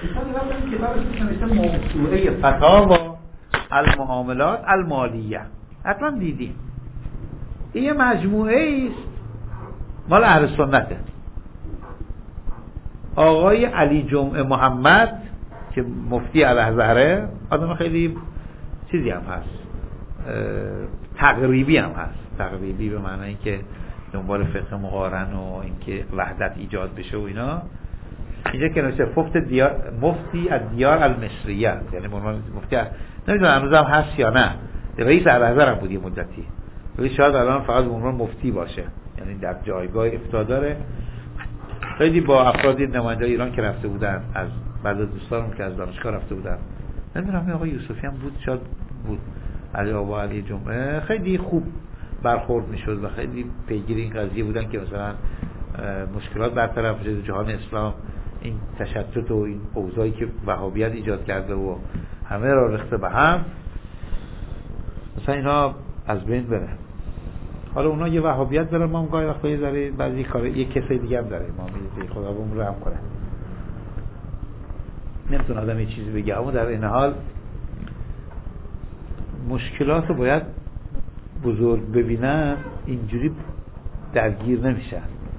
کتابش نوشته موسوعه فتاوا المعاملات المالیه، حتما دیدیم. این یه مجموعه است مال اهل سنته. آقای علی جمعه محمد که مفتی الازهره، آدم خیلی چیزی هم هست، تقریبی هم هست. تقریبی به معنی اینکه دنبال فقه مقارن و اینکه وحدت ایجاد بشه و اینا. اینجا که نوشته مفتی الدیار المصریه، یعنی مفتی نمیدونم هنوز هم هست یا نه، رئیس الازهر هم بود یه مدتی، ولی شاید الان فقط به عنوان مفتی باشه، یعنی در جایگاه افتاده داره. خیلی با افرادی نماینده ایران که رفته بودن، از بعضی دوستانم که از دانشگاه رفته بودن، نمیدونم آقای یوسفی هم بود، شاید بود، علی آقا علی جمعه، خیلی خوب برخورد میشد و خیلی پیگیر این قضیه بودن که مثلا مشکلات برطرف بشه جهان اسلام، این تشتت و این اوضاعی که وهابیت ایجاد کرده و همه را ریخته به هم، مثلا اینا از بین بره. حالا اونا یه وهابیت دارن، ما هم گاهی وقتا یه ذره بعضی کار یه کسی دیگه هم داره، ما میگیم خدا بهمون رحم کنه. نمیتونه آدم یه چیزی بگه، اما در این حال مشکلات رو باید بزرگ ببینن، اینجوری درگیر نمیشن.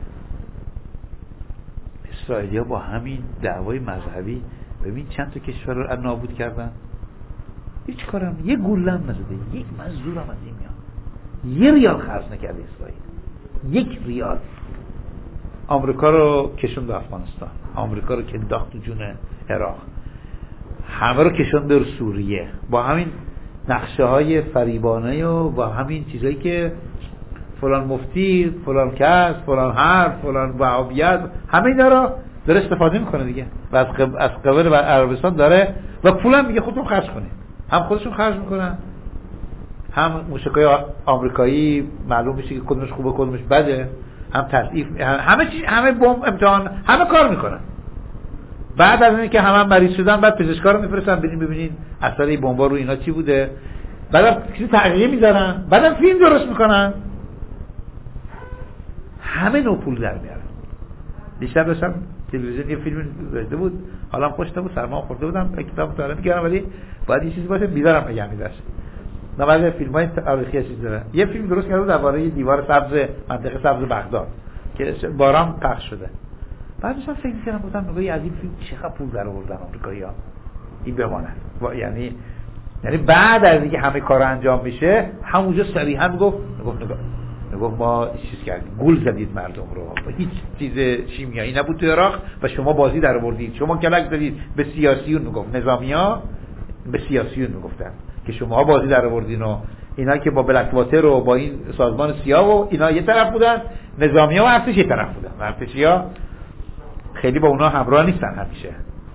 اسرائیلیا با همین دعوای مذهبی ببین چند تا کشور رو نابود کردن، هیچ کارم، یه گولم نزده، یک مزدور هم از این میاد، یه ریال خرج نکرده اسرائیل، یک ریال. آمریکا رو کشون به افغانستان، آمریکا رو که انداخت تو جون عراق، همه رو کشون به سوریه، با همین نقشه های فریبانه و با همین چیزایی که فلان مفتی، فلان کس، فلان حرف، فلان وهابیت، همه اینا رو داره استفاده میکنه دیگه و از قبل و عربستان داره و پولم میگه خودتون خرج کنید. هم خودشون خرج میکنن، هم موشکای آمریکایی معلوم میشه که کدومش خوبه کدومش بده، هم تضعیف، همه چیز، همه بمب امتحان، همه کار میکنن. بعد از اینکه همه مریض شدن، بعد پزشکا رو میفرستن ببینین اثر این بمبا رو اینا چی بوده، بعدم چیزی تغییر میذارن، بعدم فیلم درست میکنن، همه نو پول در میارن. دیشب داشتم تلویزیون یه فیلم دیده بود، حالا خوشم بود، سرما خورده بودم، کتاب مطالعه می‌کردم، ولی باید یه چیزی باشه بیدارم بگم میذاش. نماز فیلم‌های تاریخی چیز داره. یه فیلم درست کرده درباره دیوار سبز منطقه سبز بغداد که باران پخش شده. بعدش من فکر کردم گفتم نگاه از این فیلم چقدر پول در آوردن آمریکایی‌ها این بماند. یعنی بعد از اینکه همه کار انجام میشه همونجا صریحا گفت ما چیز کردیم، گول زدید مردم رو، هیچ چیز شیمیایی نبود تو عراق و شما بازی در آوردید، شما کلک زدید به سیاسیون. میگفت نظامی‌ها به سیاسیون میگفتن که شما بازی در آوردین و اینا که با بلک واتر و با این سازمان سیاه و اینا یه طرف بودن، نظامی‌ها و ارتش یه طرف بودن. ارتشی‌ها خیلی با اونا همراه نیستن همیشه.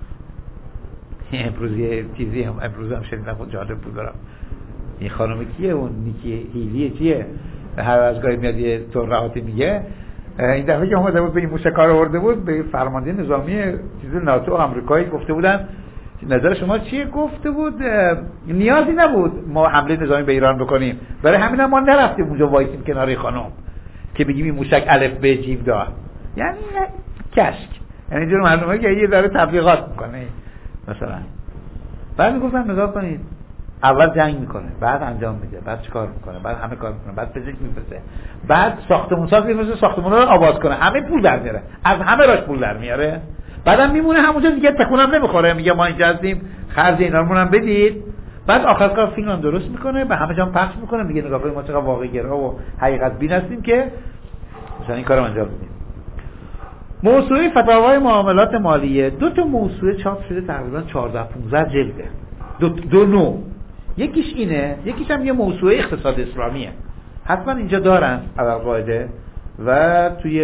امروز یه چیزی هم شنیدم خود جالب بود برام. این خانم کیه اون نیکی هیلی چیه؟ هر از گاهی میاد یه ترهاتی میگه. این دفعه که اومده بود به این موشک‌ها آورده بود، به فرمانده نظامی چیز ناتو آمریکایی گفته بودن نظر شما چیه؟ گفته بود نیازی نبود ما حمله نظامی به ایران بکنیم، برای همین ما نرفتیم اونجا وایسیم کنار خانم که بگیم این موشک الف ب جیم دار، یعنی کشک، یعنی اینجور معلومه که یه داره تبلیغات میکنه مثلا. بعد میگفتن نگاه کنید، اول جنگ میکنه، بعد انجام میده، بعد چیکار میکنه، بعد همه کار میکنه، بعد پزشک میفرسته، بعد ساختمون ساز میفرسته ساختمونا رو آباد کنه، همه پول در میاره، از همه راش پول در میاره، بعدم میمونه همونجا دیگه تکونم نمیخوره، میگه ما اینجا هستیم خرج اینا رو هم بدید. بعد آخر کار فیلم هم درست میکنه، به همه جا پخش میکنه، میگه نگاه کنید ما چقدر واقعی گرا و حقیقت بین هستیم که مثلا این کارو انجام بدیم. موسوعه فتاوای معاملات مالیه، دو تا موسوعه چاپ شده، تقریبا 14 15 جلده، دو نوع. یکیش اینه، یکیش هم یه موسوعه اقتصاد اسلامیه، حتما اینجا دارن علل قاعده و توی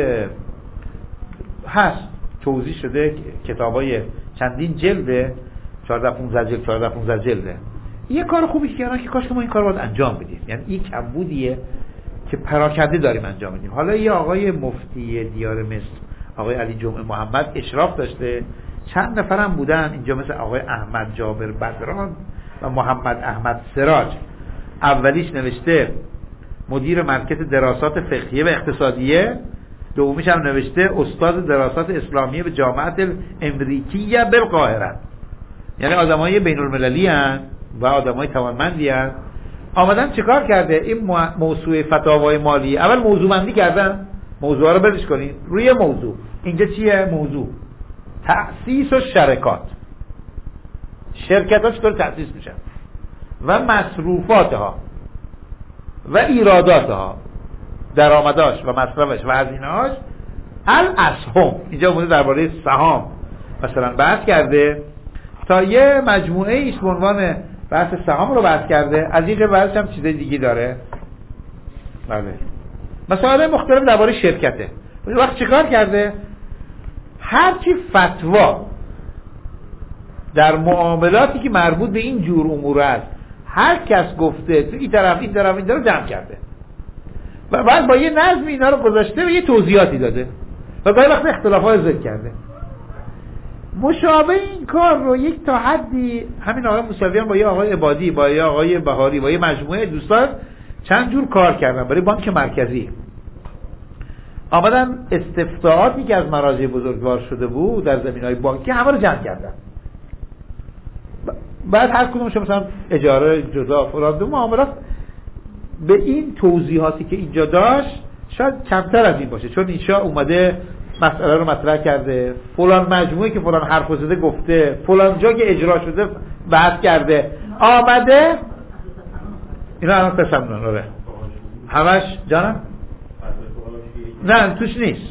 هست توضیح شده، کتابای چندین جلده، 14 15 جلده. یه کار خوبی کردن که کاش که ما این کار رو باید انجام بدیم، یعنی این کمبودیه که پراکنده داریم انجام میدیم. حالا یه آقای مفتی دیار مصر، آقای علی جمعه محمد اشراف داشته، چند نفرم بودن اینجا، مثل آقای احمد جابر بدران و محمد احمد سراج. اولیش نوشته مدیر مرکز دراسات فقهیه و اقتصادیه، دومیش هم نوشته استاد دراسات اسلامی به جامعه امریکیه بالقاهره، یعنی آدمای بین المللی هستند و آدمای توانمندی هستند. آمدن چیکار کرده؟ این موضوع فتاوای مالی اول موضوع بندی کردن، موضوعا رو بردش کنید روی موضوع. اینجا چیه موضوع؟ تأسیس و شرکات، شرکت‌ها چطور تأسیس میشن و مصروفاتها و ایراداتها، درآمداش و مصرفش و هزینه‌هاش. الاسهم اینجا اومده درباره سهام مثلا بحث کرده، تا یه مجموعه ایست به عنوان بحث سهام رو بحث کرده. از اینجا بحث هم چیزای دیگه داره. بله مسائل مختلف درباره شرکته. وقت چیکار کرده؟ هرچی فتوا در معاملاتی که مربوط به این جور امور است هر کس گفته تو این طرف این طرف این طرف جمع کرده و بعد با یه نظم اینا رو گذاشته و یه توضیحاتی داده و گاهی وقت اختلافات ذکر کرده. مشابه این کار رو یک تا حدی همین آقای موسویان با یه آقای عبادی، با یه آقای بهاری، با یه مجموعه دوستان چند جور کار کردن برای بانک مرکزی. آمدن استفتاءاتی که از مراجع بزرگوار شده بود در زمینهای بانکی همه رو جمع کردن. بعد هر کدومش مثلا اجاره جدا فلان دو معاملات به این توضیحاتی که اینجا داشت شاید کمتر از این باشه، چون اینجا اومده مسئله رو مطرح کرده، فلان مجموعه که فلان حرف زده گفته، فلان جا که اجرا شده بحث کرده، آمده اینا الان پسمونن رو همش جانم نه توش نیست.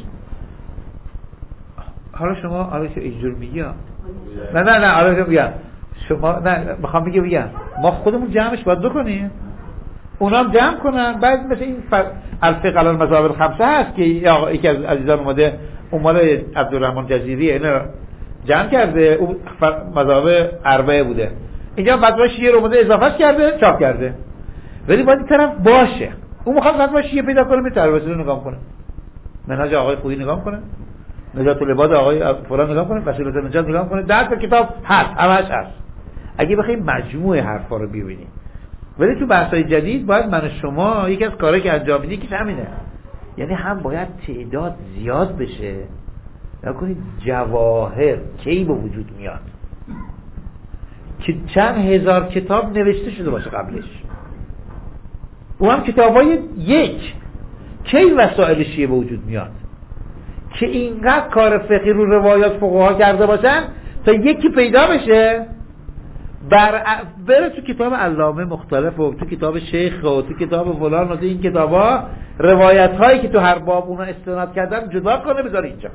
حالا شما حالا که اینجور میگی نه حالا بگم شما نه میخوام بگم ما خودمون جمعش باید بکنیم، اونا هم جمع کنن. بعد مثل این الفقه علی المذاهب الخمسه هست که یکی از عزیزان اومده مال عبدالرحمن جزیری اینا جمع کرده، اون مذاهب اربعه بوده، اینجا فتوا شیعه رو اومده اضافه کرده چاپ کرده. ولی باید این طرف باشه، اون میخواد فتوا شیعه پیدا کنه میتونه وسیله نگاه کنه، منهج آقای خویی نگاه کنه، نجات العباد آقای فلان نگاه کنه، وسیله نجات نگاه کنه، در تا کتاب هست همش هست اگه بخوایم مجموعه حرفا رو ببینیم. ولی تو بحث‌های جدید باید من و شما یکی از کارهایی که انجام میدیم که همینه، یعنی هم باید تعداد زیاد بشه، نکنید جواهر کی به وجود میاد که چند هزار کتاب نوشته شده باشه قبلش، او هم کتابای یک کی وسائل شیعه به وجود میاد که اینقدر کار فقهی رو روایات فقها کرده باشن تا یکی پیدا بشه بره تو کتاب علامه مختلف و تو کتاب شیخ و تو کتاب فلان و تو این کتابا روایت هایی که تو هر باب اونا استناد کردن جدا کنه بذاره اینجا،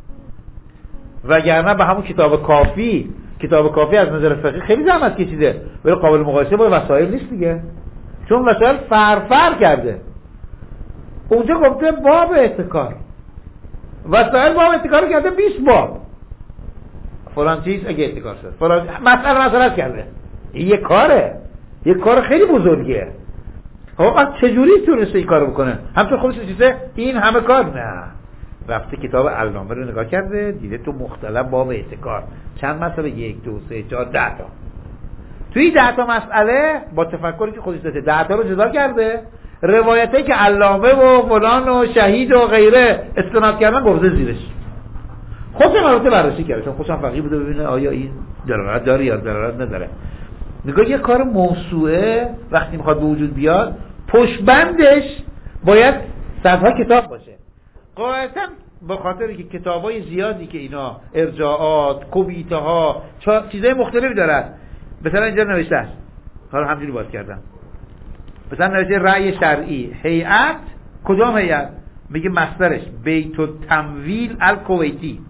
وگرنه به همون کتاب کافی از نظر فقهی خیلی زحمت کشیده ولی قابل مقایسه با وسایل نیست دیگه، چون وسایل فرفر کرده. اونجا گفته باب احتکار، وسایل باب احتکار کرده 20 باب فلان چیز اگه احتکار شد فلان مسئله کرده. این یه کار خیلی بزرگیه. خب چجوری تونسته این کارو بکنه؟ همطور خودش چیزه این همه کار نه، رفته کتاب علامه رو نگاه کرده دیده تو مختلف باب احتکار چند مسئله 1 2 3 4 10 تا، توی 10 تا مسئله با تفکری که خودش داده 10 تا رو جدا کرده، روایتی که علامه و فلان و شهید و غیره استناد کردن گفته زیرش. خودش مراتب بررسی کرده چون خودش هم فقیه بوده ببینه آیا این دلالت داره یا دلالت نداره. نگاه یه کار موسوعه وقتی میخواد به وجود بیاد پشت بندش باید صدها کتاب باشه. قاعدتا به خاطر که کتابای زیادی که اینا ارجاعات، کبیته ها، چیزای مختلفی دارن. مثلا اینجا نوشته است، حالا همینجوری باز کردم، مثلا نوشته رأی شرعی هیئت، کدام هیئت؟ میگه مصدرش بیت التمویل الکویتی،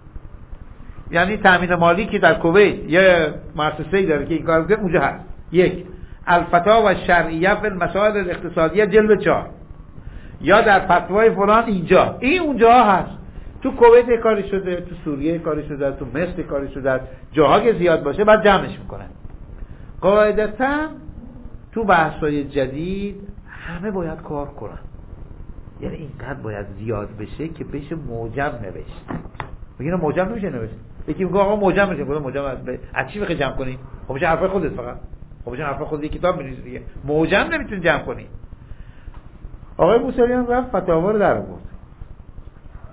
یعنی تامین مالی که در کویت یه مؤسسه‌ای داره که این کار میکنه اونجا هست. 1 الفتاوی الشرعیه فی المسائل الاقتصادیه جلد 4، یا در فتوای فلان اینجا، این اونجا هست. تو کویت کاری شده، تو سوریه کاری شده، تو مصر کاری شده، جاها که زیاد باشه بعد جمعش میکنن. قاعدتا تو بحث‌های جدید همه باید کار کنن، یعنی اینقدر باید زیاد بشه که بشه موجب نوشت. میگن موجب نمیشه نوشت، یکی میگه آقا موجب میشه، گفتم موجب از چی بخوای جمع کنی؟ خب میشه حرف خودت فقط، خب میشه حرف خودت کتاب بنویسی دیگه، موجب نمیتونی جمع کنی. آقای موسویان رفت فتاوا رو در آورد،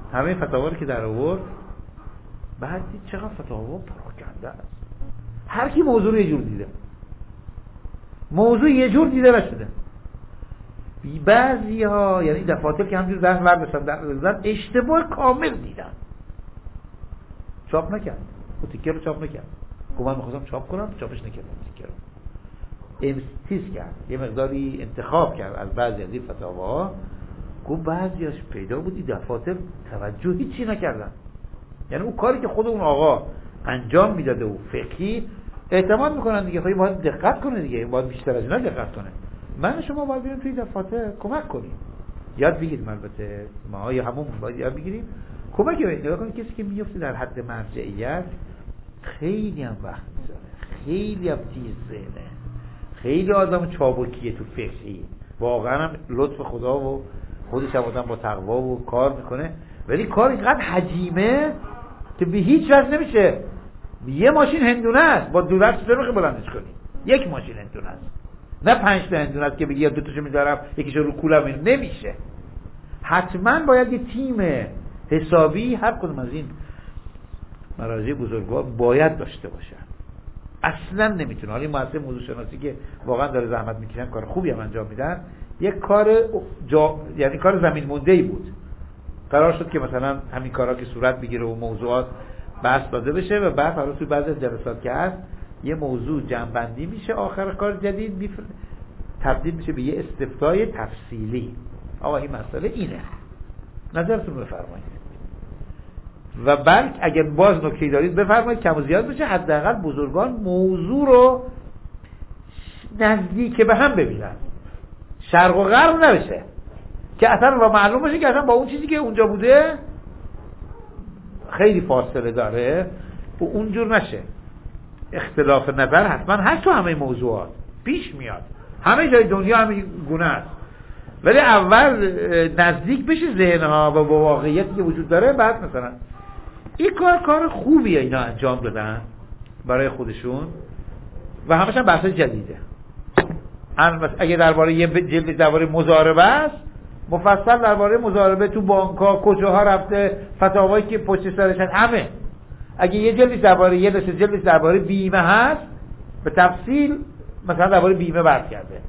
همه فتاوا که در آورد، بعد دید چقدر فتاوا پراکنده است. هر کی موضوع رو یه جور دیده، موضوع یه جور دیده نشده. بعضی ها یعنی دفاتر که همجور دست برداشتن اشتباه کامل دیدن، چاپ نکرد، اون تیکه رو چاپ نکرد. گفت من می‌خواستم چاپ کنم، چاپش نکردم. تیکه رو امتیاز کرد، یه مقداری انتخاب کرد از بعضی از این فتاواها. گفت بعضیاش پیدا بودی دفاتر توجه هیچی نکردن، یعنی اون کاری که خود اون آقا انجام میداده و فقهی اعتماد میکنن دیگه، خواهی باید دقت کنه دیگه، باید بیشتر از اینا دقت کنه. من شما باید بریم توی دفاتر کمک کنیم، یاد بگیریم. البته ما یا همون باید یاد بگیریم کمک کنیم. نگاه کنید کسی که میفته در حد مرجعیت خیلی هم وقت میذاره، خیلی هم تیز ذهنه، خیلی آدم چابکیه تو فقهی، واقعا هم لطف خدا و خودش هم آدم با تقوا و کار میکنه، ولی کار اینقدر حجیمه که به هیچ وجه نمیشه. یه ماشین هندونه است، با دو دست نمیخوای بلندش کنی. یک ماشین هندونه است، نه 5 تا هندونه است که بگی یا 2 تاشو میذارم یکیشو رو کولم، نمیشه. حتما باید یه تیم حسابی هر کدوم از این مراجع بزرگوار باید داشته باشن. اصلا نمیتونه. حالا این مؤسسه موضوع شناسی که واقعا داره زحمت میکشن، کار خوبی هم انجام میدن، یک کار یعنی کار زمین مونده‌ای بود. قرار شد که مثلا همین کارا که صورت بگیره و موضوعات بحث داده بشه و بعد حالا توی بعضی از جلسات که هست یه موضوع جمع‌بندی میشه، آخر کار جدید تبدیل میشه به یه استفتای تفصیلی. آقا این مسئله اینه، نظرتون بفرمایید. و بلکه اگر باز نکته دارید بفرمایید، کم و زیاد بشه، حداقل بزرگان موضوع رو نزدیک به هم ببینن، شرق و غرب نبشه که اصلا و معلوم بشه که اصلا با اون چیزی که اونجا بوده خیلی فاصله داره و اونجور نشه. اختلاف نظر حتما هست تو همه موضوعات، پیش میاد، همه جای دنیا همه گونه است، ولی اول نزدیک بشه ذهنها و با واقعیتی که وجود داره. بعد مثلا این کار خوبیه اینا انجام دادن برای خودشون و همش هم بحث جدیده. اگه درباره یه جلد درباره مضاربه است، مفصل درباره مضاربه تو بانک‌ها کجاها رفته، فتاوایی که پشت سرش هست، همه. اگه یه جلد درباره یه دسته جلد درباره بیمه هست، به تفصیل مثلا درباره بیمه بحث کرده.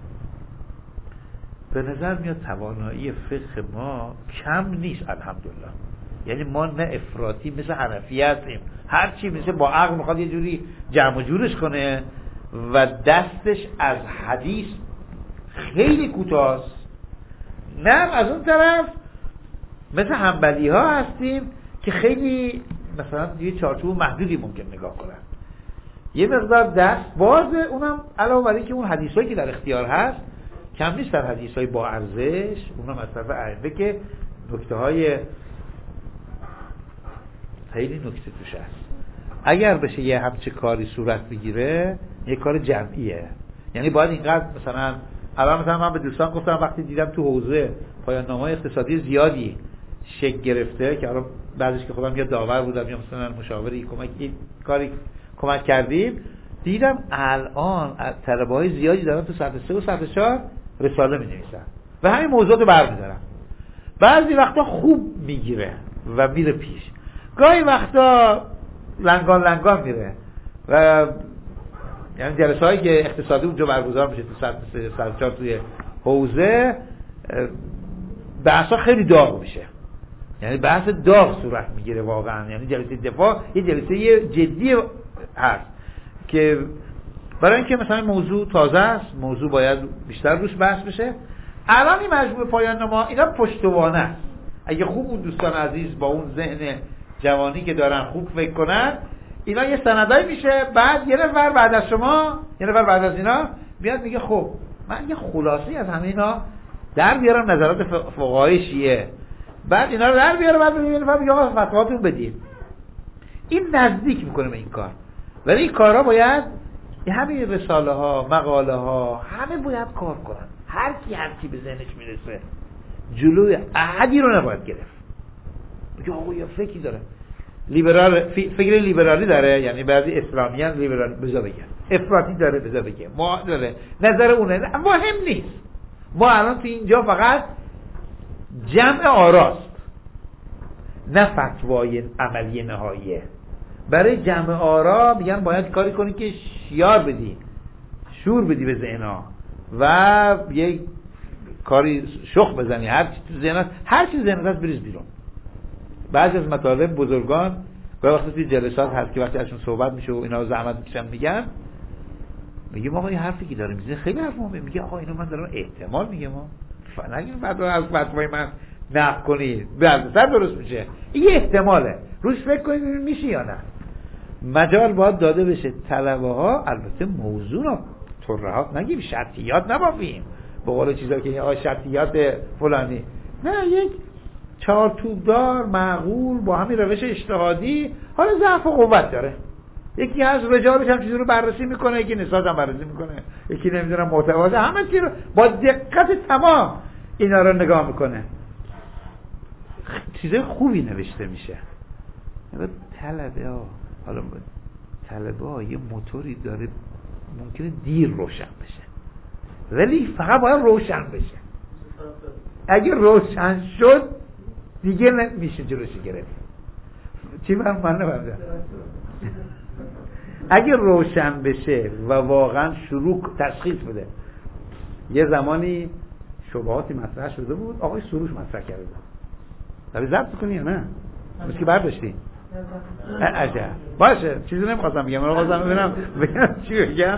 به نظر میاد توانایی فقه ما کم نیست الحمدلله. یعنی ما نه افراطی مثل حنفی هستیم، هر چی مثل با عقل میخواد یه جوری جمع و جورش کنه و دستش از حدیث خیلی کوتاست. نه از اون طرف مثل حنبلی ها هستیم که خیلی مثلا یه چارچوب محدودی ممکن نگاه کنن، یه مقدار دست بازه. اونم علاوه بر اینکه اون حدیثایی که در اختیار هست کم نیست، در حدیثای با ارزش، اونم از طرف ائمه که نکته های خیلی نکته توش هست. اگر بشه یه همچه کاری صورت بگیره، یه کار جمعیه. یعنی باید اینقدر مثلا الان مثلا من به دوستان گفتم وقتی دیدم تو حوزه پایان نامه‌های اقتصادی زیادی شکل گرفته که الان بعضیش که خودم یا داور بودم یا مثلا مشاوری کاری کمک کردیم، دیدم الان طلبه‌های زیادی دارن تو سطح 3 و سطح 4 رساله می‌نویسن و همین موضوعات رو برمی‌دارن. بعضی وقتا خوب میگیره و میره پیش، گاهی وقتا لنگان میره و یعنی جلسه‌هایی که اقتصادی اونجا برگزار میشه تو سطح 3 سطح 4 توی حوزه بحثا خیلی داغ میشه، یعنی بحث داغ صورت میگیره واقعا. یعنی جلسه دفاع یه جلسه جدی هست که برای اینکه مثلا موضوع تازه است، موضوع باید بیشتر روش بحث بشه. الان این مجموعه پایان نامه اینا پشتوانه است. اگه خوب اون دوستان عزیز با اون ذهن جوانی که دارن خوب فکر کنن، اینا یه سندایی میشه. بعد یه نفر بعد از شما، یه نفر بعد از اینا بیاد میگه خب من یه خلاصی از همه اینا در بیارم، نظرات فقهای شیعه، بعد اینا رو در بیارم، بعد یه نفر میگه آقا فتواتون بدید. این نزدیک میکنه به این کار. ولی این کارا باید همین رساله ها، مقاله ها، همه باید کار کنن. هر کی به ذهنش میرسه جلوی احدی رو نباید گرفت. میگه آقا یه فکری داره، فکر لیبرالی داره، یعنی بعضی اسلامیان لیبرال بذار بگن، افراطی داره بذار بگه، ما داره نظر اونه، مهم نیست. ما الان تو اینجا فقط جمع آراست. نه فتوای عملی نهاییه. برای جمع آرا میگن باید کاری کنی که شیار بدی، شور بدی به ذهنها و یک کاری شخ بزنی، هر چی تو ذهنت، هر چی ذهنت هست بریز بیرون. بعضی از مطالب بزرگان وقتی توی جلسات هست که وقتی ازشون صحبت میشه و اینا زحمت میکشن میگن، میگم آقا این حرفی که داره میزنه خیلی حرف مهمه. میگه آقا اینو من دارم احتمال میگم، نگید بعد از فتوای من نقد کنید بعد درست میشه. این احتماله، روش فکر کنید میشه یا نه. مجال باید داده بشه طلبه ها. البته موضوع رو ترهات نگیم، شرطیات نبافیم به قول چیزا که آقا شرطیات فلانی، نه، یک چارچوبدار معقول با همین روش اجتهادی. حالا ضعف و قوت داره، یکی از رجالش هم چیزی رو بررسی میکنه، یکی نساز هم بررسی میکنه، یکی نمیدونم محتواست، همه چی رو با دقت تمام اینا رو نگاه میکنه. چیزای خوبی نوشته میشه. طلبه ها، حالا طلبه ها یه موتوری داره ممکنه دیر روشن بشه، ولی فقط باید روشن بشه. اگه روشن شد دیگه نمیشه جلوشی گرفت. چی من نمیدونم. اگه روشن بشه و واقعا شروع تشخیص بده. یه زمانی شبهاتی مطرح شده بود، آقای سروش مطرح کرده بود. داری ضبط کنی یا نه؟ مثل که برداشتی؟ عجب. باشه، چیزی نمیخواستم بگم، من خواستم ببینم چی بگم.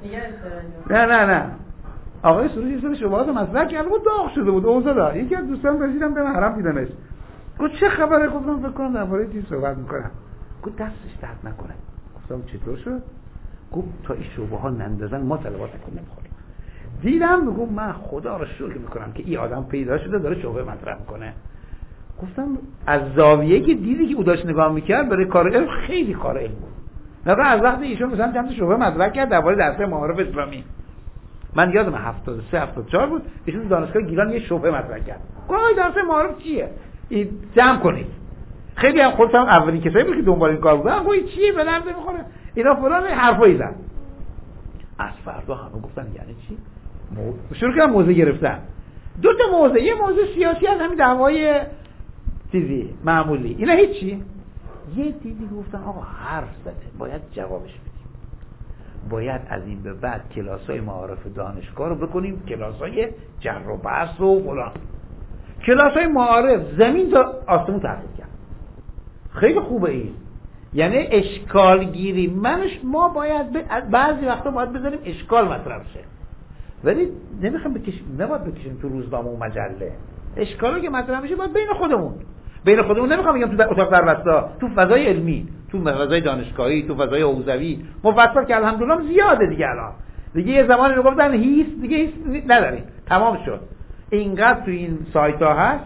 نه آقای سروش یه سری شبهات مطرح کرده بود، داغ شده بود، اوضاع داشت. یکی از دوستان رسیدم به محرم دیدنش، گفت چه خبره؟ گفتم فکر کنم درباره چیز صحبت میکنم. گفت دستش درد نکنه. گفتم چطور شد؟ گفت تا این شبهات نندازن ما طلباتتون نمیخوریم. دیدم میگم من خدا رو شکر میکنم که این آدم پیدا شده داره شبهه مطرح میکنه. گفتم از زاویه که دیدی که او داشت نگاه میکرد برای کار علم خیلی کار علم بود. نگاه از وقتی ایشون مثلا چند تا شبهه مطرح کرد درباره درس معارف اسلامی، من یادم 73 74 بود، ایشون دانشگاه گیلان یه شبهه مطرح کرد. گفت درس معارف چیه؟ این جمع کنید. خیلی هم خودم اولین کسایی بود که دنبال این کار بودن، گفت چیه به درد نمیخوره اینا فلان حرفایی زد. از فردا همه گفتن یعنی چی؟ شروع کردن موضع گرفتن. دو تا موضع، یه موضع سیاسی از همین دعوای چیزی معمولی، اینا هیچی. یه دیدی گفتن آقا حرف زده باید جوابش بدیم، باید از این به بعد کلاسای معارف دانشگاه رو بکنیم کلاسای جر و بحث و فلان. کلاسای معارف زمین تا آسمون تحصیل کرد، خیلی خوبه این. یعنی اشکال گیری ما باید بعضی وقتا باید بذاریم اشکال مطرح شه، ولی نمیخوام نباید بکشیم تو روزنامه و مجله. اشکالی که مطرح میشه باید بین خودمون نمیخوام بگم تو اتاق دربستا، تو فضای علمی، تو فضای دانشگاهی، تو فضای حوزوی مفصل که الحمدلله زیاده دیگه. الان دیگه یه زمانی رو گفتن هیچ نداریم، تمام شد. اینقدر تو این سایت ها هست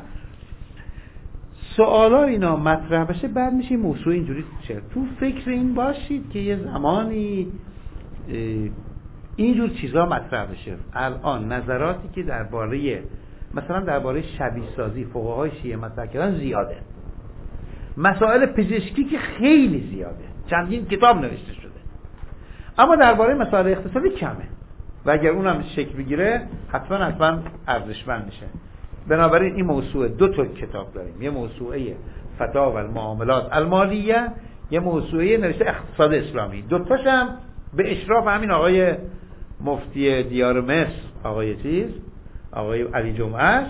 سوالا اینا مطرح بشه، بعد میشه موضوع اینجوری تو فکر این باشید که یه زمانی اینجور چیزا مطرح بشه. الان نظراتی که درباره شبیه سازی فقهای شیعه مطرح کردن زیاده، مسائل پزشکی که خیلی زیاده، چندین کتاب نوشته شده، اما درباره مسائل اقتصادی کمه و اگر اونم شکل بگیره حتما ارزشمند میشه. بنابراین این موضوع دو تا کتاب داریم، یه موضوعه فتاوی المعاملات المالیه، یه موضوعه نوشته اقتصاد اسلامی. دو تاش هم به اشراف همین آقای مفتی دیار مصر آقای علی جمعه است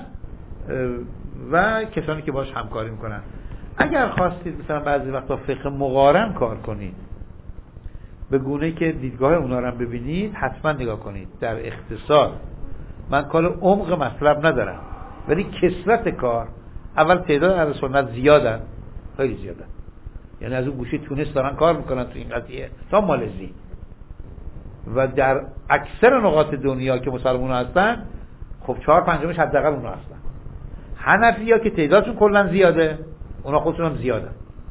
و کسانی که باش همکاری میکنن. اگر خواستید مثلا بعضی وقتا فقه مقارن کار کنید به گونه که دیدگاه اونا رو ببینید، حتما نگاه کنید. در اقتصاد من کار عمق مطلب ندارم، ولی کثرت کار، اول تعداد اهل سنت زیادن، خیلی زیادن، یعنی از اون گوشه تونس دارن کار میکنن تو این قضیه تا مالزی، و در اکثر نقاط دنیا که مسلمان هستن خب 4/5 حداقل اونا هستن. حنفی‌ها که تعدادشون کلا زیاده، اونا خودشون هم زیادن.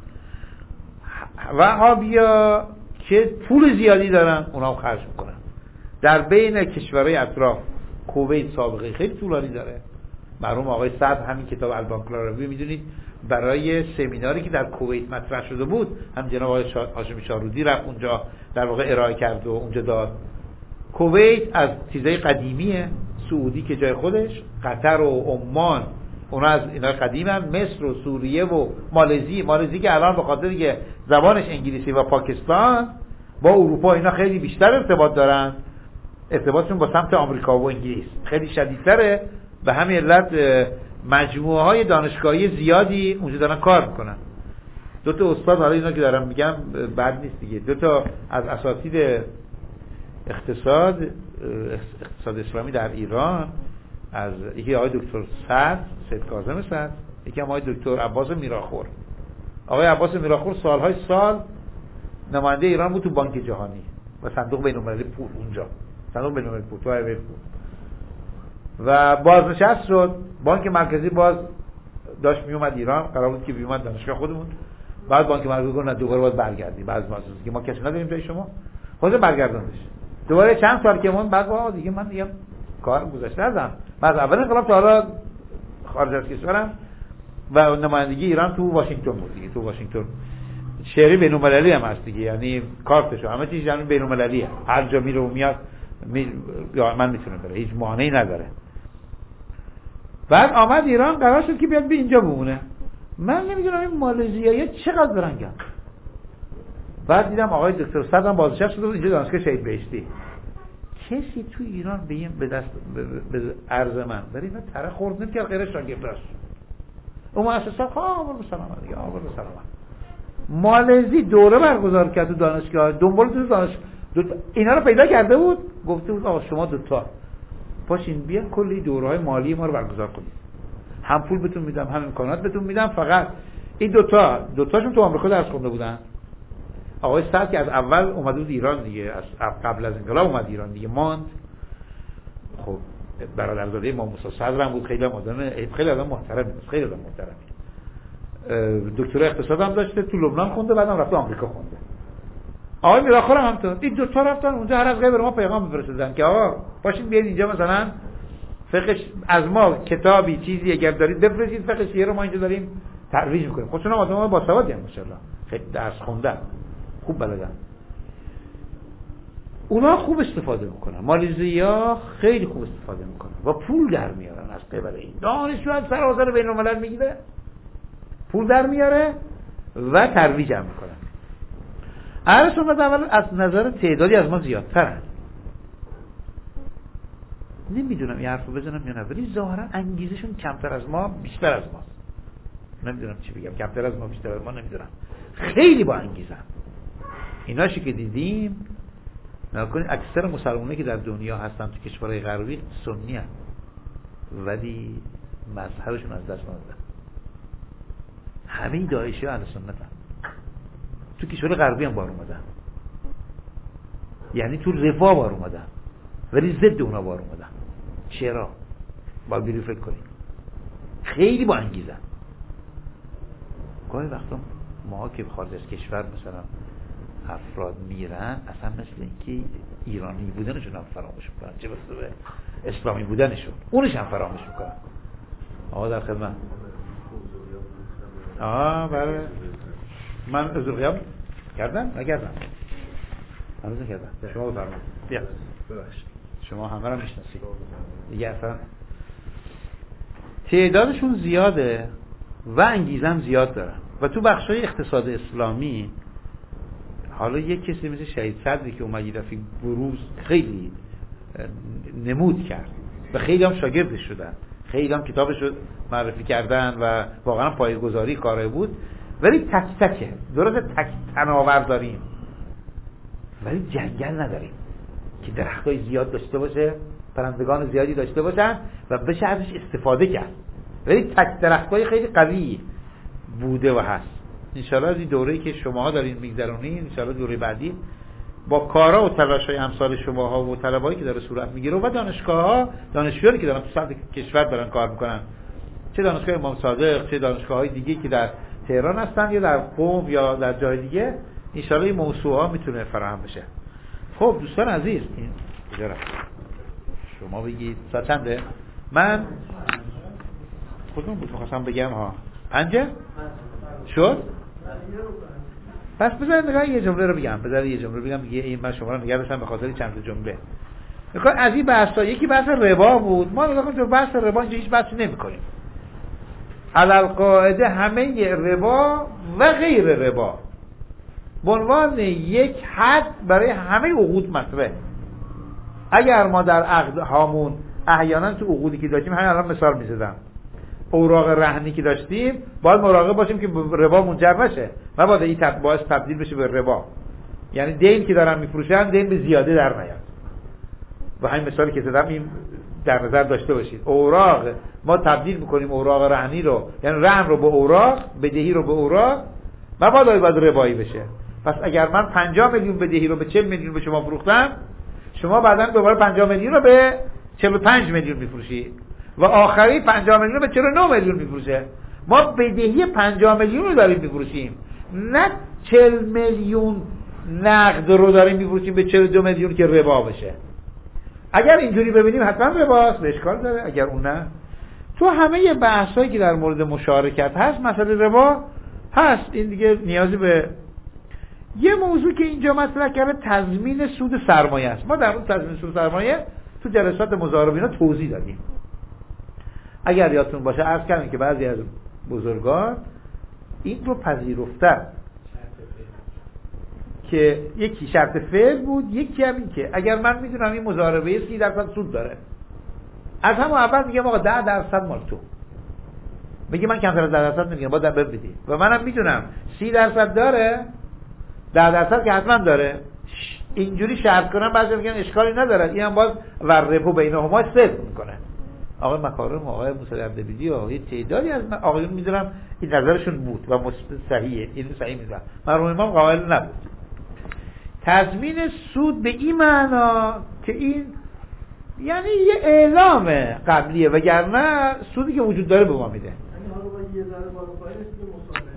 وهابی‌ها که پول زیادی دارن، اونا هم خرج میکنن. در بین کشورهای اطراف کویت سابقه خیلی طولانی داره. مرحوم آقای صدر همین کتاب البانکلاروی میدونید برای سمیناری که در کویت مطرح شده بود، هم جناب آقای هاشمی شارودی رفت اونجا در واقع ارائه کرد و اونجا داد. کویت از چیزای قدیمیه، سعودی که جای خودش، قطر و عمان اونا از اینا قدیمن. مصر و سوریه و مالزی که الان به خاطر که زبانش انگلیسی و پاکستان با اروپا اینا خیلی بیشتر ارتباط دارن، ارتباطشون با سمت آمریکا و انگلیس خیلی شدیدتره، به همین علت مجموعه های دانشگاهی زیادی اونجا دارن کار میکنن. دو تا استاد، حالا اینا که دارم میگم بد نیست دیگه، دو تا از اساتید اقتصاد اسلامی در ایران، از یکی آقای دکتر سید کاظم سعد، یکی آقای دکتر عباس میراخور. آقای عباس میراخور سالهای سال نماینده ایران بود تو بانک جهانی و صندوق بین‌المللی پول، اونجا صندوق بین‌المللی پول تو IMF بود و بازنشست شد. بانک مرکزی باز داشت میومد ایران، قرار بود که بیومد دانشگاه خودمون، بعد بانک مرکزی گفت نه دوباره باید برگردی، بعد که ما کسی نداریم جای شما، خود برگردوندش. دوباره چند سال که مون بعد دیگه من دیگه کار گذاشته ندارم. من از اول انقلاب تا حالا خارج از کشورم و نمایندگی ایران تو واشنگتن بود دیگه. تو واشنگتن شهری بین‌المللی هم هست دیگه، یعنی کارتشو همه چیز یعنی بین‌المللیه، هر جا میره و میاد یا من میتونم بره، هیچ مانعی نداره. بعد آمد ایران، قرار شد که بیاد به اینجا بمونه. من نمیدونم این مالزیایی چقدر برنگن. بعد دیدم آقای دکتر صدر هم بازنشسته شده اینجا دانشگاه شهید بهشتی. کسی تو ایران به دست به عرض من برای اینا تره خورد نمی‌کرد غیر شاگرداش. اون مؤسسه آمر سلامت دیگه، آمر سلامت. مالزی دوره برگزار کرد تو دانشگاه، دنبال تو دانشگاه اینا رو پیدا کرده بود، گفته بود آقا شما دوتا پاشین بیان کلی دوره‌های مالی ما رو برگزار کنید، هم پول بهتون میدم هم امکانات بهتون میدم. فقط این دوتاشون تو آمریکا درس خونده بودن. آقای سعد که از اول اومده بود ایران دیگه، از قبل از انقلاب اومد ایران دیگه، ماند. خب برادرزاده امام موسی صدر هم بود، خیلی آدم محترمی بود، خیلی آدم محترمی. دکترا اقتصاد هم داشته، تو لبنان خونده، بعدم رفت آمریکا خونده. آقای میراخور هم همینطور. این دو تا رفتن اونجا، هر از غیب ما پیغام میفرستادن که آقا باشین بیاین اینجا مثلا فقهش از ما کتابی چیزی اگر دارید بفرستید، فقه شیعه رو ما اینجا داریم ترویج میکنیم. خودشون هم آدم‌ها با سوادی ان ماشاءالله، خیلی درس خوندن، خوب بلدن. اونا خوب استفاده میکنن، مالزی‌ها خیلی خوب استفاده میکنن و پول در میارن از قبل این دانشجو، از سراسر بین‌الملل میگیره، پول در میاره و ترویج هم میکنن. اهل سنت اول از نظر تعدادی از ما زیادترن، نمیدونم این حرفو بزنم یا نه، ولی ظاهرا انگیزشون کمتر از ما بیشتر از ماست. نمیدونم چی بگم، کمتر از ما بیشتر از ما نمیدونم، خیلی با انگیزن. ایناشی که دیدیم نکنید اکثر مسلمانایی که در دنیا هستن تو کشورهای غربی سنی هستن ولی مذهبشون از دست ندادن. همه داعشی ها اهل سنت هستن، تو کشور غربی هم بار اومدن، یعنی تو رفاه بار اومدن ولی ضد اونا بار اومدن. چرا؟ باید بری فکر کنیم. خیلی با انگیزن. گاهی وقتا ما که خارج از کشور مثلا افراد میرن، اصلا مثل اینکه ایرانی بودنشون هم فراموش میکنن، چه بسته به اسلامی بودنشون، اونش هم فراموش میکنن. آقا در خدمت. بله. من حضور غیاب کردم؟ نکردم. هنوز نکردم. شما بفرمایید. بیا. ببخشید. شما همه رو میشناسید. دیگه اصلا تعدادشون زیاده و انگیزه زیاد دارن و تو بخشای اقتصاد اسلامی حالا یک کسی مثل شهید صدری که اومد یه دفعه بروز خیلی نمود کرد و خیلی هم شاگردش شدن، خیلی هم کتابش رو معرفی کردن و واقعا پایه‌گذاری کاره بود. ولی تک تکه، درسته تک تناور داریم ولی جنگل نداریم که درختای زیاد داشته باشه، پرندگان زیادی داشته باشن و بشه ازش استفاده کرد، ولی تک درختای خیلی قوی بوده و هست. انشاءالله از این دوره‌ای که شماها دارین میگذرونین، انشاءالله دوره بعدی با کارا و تلاش‌های امثال شماها و طلبایی که داره صورت میگیره و دانشگاه‌ها، دانشجویانی که دارن تو سطح کشور دارن کار میکنن، چه دانشگاه امام صادق چه دانشگاه‌های دیگه که در تهران هستن یا در قم یا در جای دیگه، انشاءالله این موضوعا میتونه فراهم بشه. خب دوستان عزیز، این اجازه شما بگید ساعت چنده؟ من خودم بود می‌خواستم بگم ها 5 شد؟ پس بذارید نگاه یه جمله رو بگم، این من شما رو نگه داشتم به خاطر چند جمله. میگم از این بحثا یکی بحث ربا بود، ما نگاه کنیم تو بحث ربا اینجا هیچ بحثی نمی‌کنیم. علالقاعده همه ربا و غیر ربا به عنوان یک حد برای همه عقود مطرحه. اگر ما در عقد هامون احیانا تو عقودی که داشتیم، همین الان مثال میزدم، اوراق رهنی که داشتیم، باید مراقب باشیم که ربا منجر نشه و باید این باعث تبدیل بشه به ربا. یعنی دین که دارن میفروشن دین به زیاده در نیاد. و همین مثالی که زدم این در نظر داشته باشید. اوراق ما تبدیل میکنیم اوراق رهنی رو، یعنی رهن رو به اوراق، بدهی رو به اوراق، و باید ربایی بشه. پس اگر من 50 میلیون بدهی رو به 40 میلیون به شما فروختم، شما بعداً دوباره 50 میلیون رو به 45 میلیون میفروشید و آخری 50 میلیون رو به 49 میلیون میفروشه. ما بدهی 50 میلیون رو داریم میفروشیم، نه 40 میلیون نقد رو داریم میفروشیم به 42 میلیون که ربا بشه. اگر اینجوری ببینیم حتما رباست، اشکال داره. اگر اون نه، تو همه بحثایی که در مورد مشارکت هست مسئله ربا هست. این دیگه نیازی به یه موضوع که اینجا مطرح کرده تضمین سود سرمایه است. ما در اون تضمین سود سرمایه تو جلسات مضاربینا توضیح دادیم. اگر یادتون باشه عرض کردیم که بعضی از بزرگان این رو پذیرفتن که یکی شرط فعل بود، یکی هم این که اگر من میدونم این مضاربه 30% سود داره، از همون اول میگم آقا 10% مال تو، میگه من کمتر از 10% نمیگم، باید بدی، و منم میدونم 30% داره، 10% که حتما داره. اینجوری شرط کنم بعضی میگن اشکالی نداره، اینم باز ورپو بینهما صدق میکنه. آقای مکارم، آقای موسی عبدالبدی، آقای تعدادی از آقایون میدونم این نظرشون بود و صحیحه، این صحیح میدونم. مرحوم امام قائل نبود. تضمین سود به این معنا که این یعنی یه اعلام قبلیه، وگرنه سودی که وجود داره به ما میده. یعنی حالا با یه ذره بالا پایین است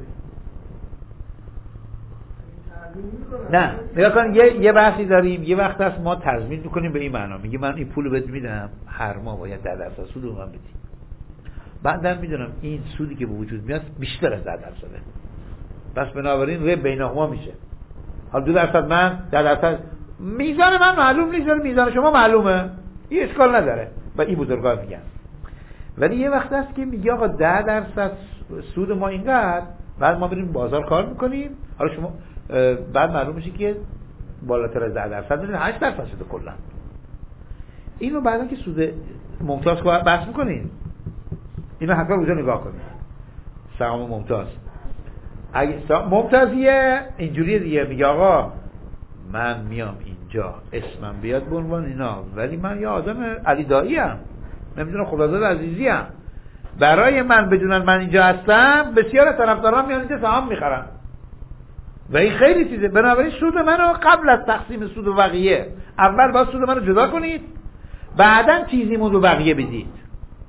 مصادره. نه نگاه کن، یه بحثی داریم، یه وقت هست ما تضمین میکنیم به این معنا، میگه من این پولو بهت میدم، هر ماه باید 10% سود رو من بدی. بعدم میدونم این سودی که به وجود میاد بیشتر از 10%. پس بنابراین ربا بینهما میشه. حالا 2% من 10%، میزان من معلوم نیست، میزان شما معلومه، این اشکال نداره و این بزرگان میگن. ولی یه وقت هست که میگه آقا 10% سود ما اینقدر، بعد ما بریم بازار کار میکنیم، حالا شما بعد معلوم میشه که بالاتر از 10% میشه 8% شده کلا. اینو بعدا که سود ممتاز رو بحث میکنین، اینو حتما اونجا نگاه کنید. سهام ممتاز اگه ممتازیه اینجوریه دیگه، میگه آقا من میام اینجا اسمم بیاد به عنوان اینا، ولی من یه آدم علی دایی ام، نمیدونم خدازاد عزیزی ام، برای من بدونن من اینجا هستم بسیار طرفداران میان اینجا سهام میخرن و این خیلی چیزه. بنابراین سود منو قبل از تقسیم سود و بقیه اول باید سود منو جدا کنید، بعداً چیزیمون رو بقیه بدید.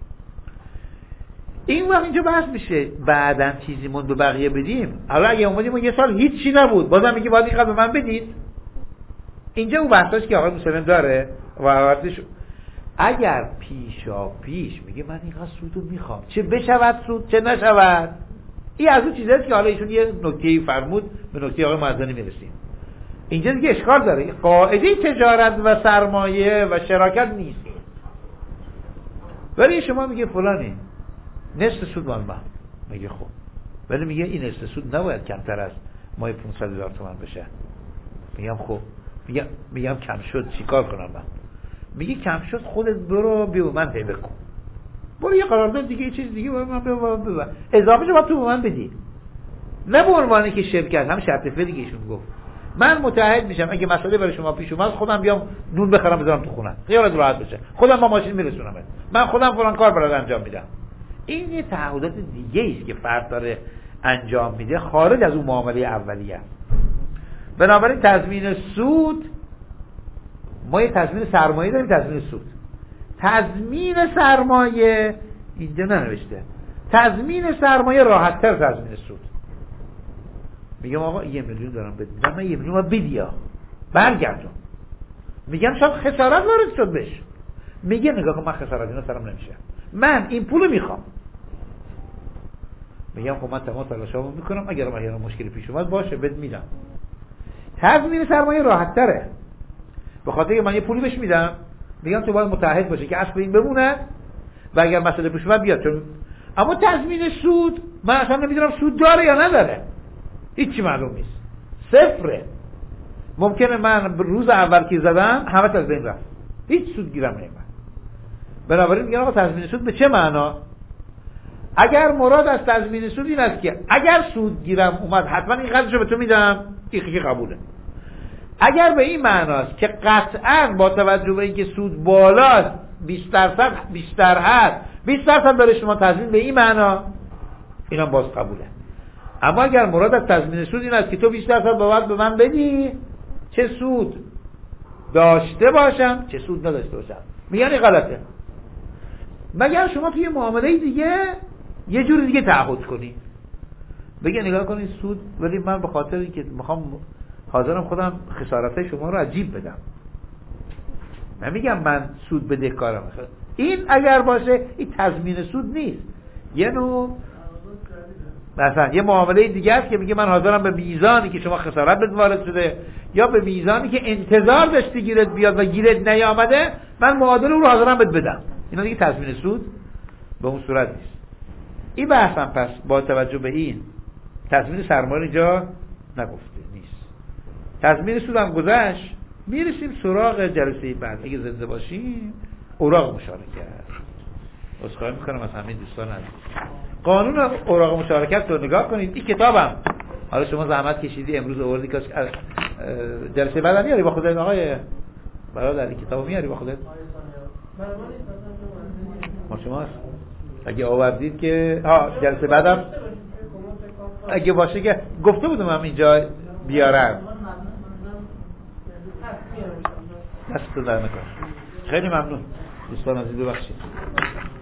این وقت اینجا بحث میشه بعداً چیزیمون رو بقیه بدیم. حالا اگه اومدیم یه سال هیچی نبود بازم میگه باید اینقدر به من بدید، اینجا اون بحثاش که آقای مسلم داره و اگر پیشا پیش میگه من اینقدر سودو میخوام، چه بشود سود چه نشود، این از اون چیزاست که حالا ایشون یه نکته‌ای فرمود، به نکته آقای معزنی میرسیم. اینجا دیگه اشکال داره، قاعده تجارت و سرمایه و شراکت نیست. ولی شما میگه فلانی نصف سود مال من، میگه خب، ولی میگه این نصف سود نباید کمتر از ماه 500,000 تومان بشه. میگم خب، میگم کم شد چیکار کنم من؟ میگه کم شد خودت برو بیا من پی بکن، برو یه قرارداد دیگه، یه چیز دیگه برو من ببر، اضافه شو تو به من بدی، نه به عنوان که شرکت هم شرط فعلی که ایشون گفت من متعهد میشم اگه مسئله برای شما پیش اومد خودم بیام نون بخرم بذارم تو خونه، خیالت راحت بشه، خودم با ماشین میرسونم، من خودم فلان کار برات انجام میدم. این یه تعهدات دیگه است که فرد داره انجام میده خارج از اون معامله اولیه. بنابراین تضمین سود، ما یه تضمین سرمایه داریم، تضمین سود. تضمین سرمایه اینجا ننوشته، تضمین سرمایه راحت تر تضمین سود. میگم آقا 1 میلیون دارم بدم، من 1 میلیون بدیا برگردون، میگم شاید خسارت وارد شد بهش، میگه نگاه کن من خسارت اینا سرم نمیشه، من این پولو میخوام. میگم خب من تمام تلاشامو میکنم، اگر احیانا مشکلی پیش اومد باشه بد میدم. تضمین سرمایه راحت تره، به خاطر من یه پولی بهش میدم، میگم تو باید متعهد باشی که اصل این بمونه و اگر مسئله پیش اومد بیاد، چون اما تضمین سود من اصلا نمیدونم سود داره یا نداره، هیچی معلوم نیست، صفره. ممکنه من روز اول که زدم همه از بین رفت، هیچ سود گیرم نمیاد. بنابراین میگن آقا تضمین سود به چه معنا؟ اگر مراد از تضمین سود این است که اگر سود گیرم اومد حتما این قدرشو به تو میدم، این قبوله. اگر به این معناست که قطعا با توجه به اینکه سود بالاست 20% بیشتر هست 20% برای شما تضمین به این معنا، اینا باز قبوله. اما اگر مراد از تضمین سود این است که تو 20% باید به من بدی، چه سود داشته باشم چه سود نداشته باشم، میگن این غلطه. مگر شما توی معامله دیگه یه جور دیگه تعهد کنی، بگی نگاه کنید سود، ولی من به خاطر اینکه میخوام حاضرم خودم خسارت شما رو عجیب بدم، نمیگم من سود بدهکارم. این اگر باشه این تضمین سود نیست، یه نوع مثلا یه معامله دیگه است که میگه من حاضرم به میزانی که شما خسارت بهت وارد شده یا به میزانی که انتظار داشتی گیرت بیاد و گیرت نیامده من معادل رو حاضرم بهت بدم. اینا دیگه تضمین سود به اون صورت نیست. این بحثم پس با توجه به این تضمین سرمایه اینجا نگفته نیست. تضمین سود هم گذشت، میرسیم سراغ جلسه بعد اگه زنده باشیم اوراق مشارکت. عذرخواهی میکنم از همه دوستان عزیز. قانون اوراق مشارکت رو نگاه کنید، این کتابم حالا شما زحمت کشیدی امروز آوردی، کاش جلسه بعد میاری با خودت آقای برادر این کتابو میاری با خودت ما شماست. اگه آوردید که جلسه بعدم اگه باشه که گفته بودم هم اینجا بیارم. دست در نکن. خیلی ممنون دوستان عزیز، ببخشید.